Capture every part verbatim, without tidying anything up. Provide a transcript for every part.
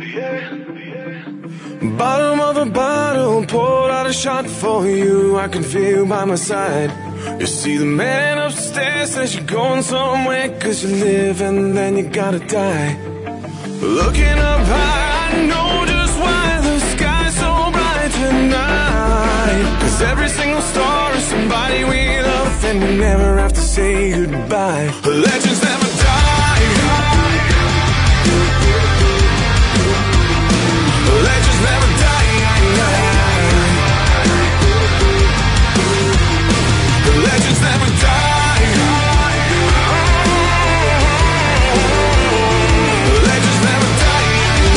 Bottom of the bottle, poured out a shot for you. I can feel by my side. You see the man upstairs says you're going somewhere, 'cause you live and then you gotta die. Looking up high, I know just why the sky's so bright tonight. 'Cause every single star is somebody we love, and we never have to say goodbye. Legends never die. Legends never die. Legends never die. Legends never die.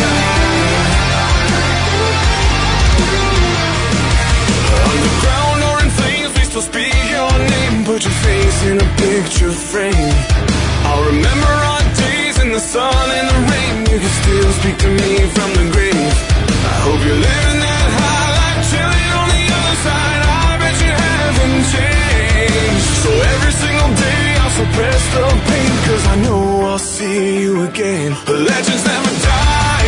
Underground or in flames, we still speak your name. Put your face in a picture frame. I'll remember our days in the sun and the rain. You can still speak to me from the grave. I hope you're living that high life, chilling on the other side. I bet you haven't changed. So every single day I'll suppress the pain, 'cause I know I'll see you again. Legends never die.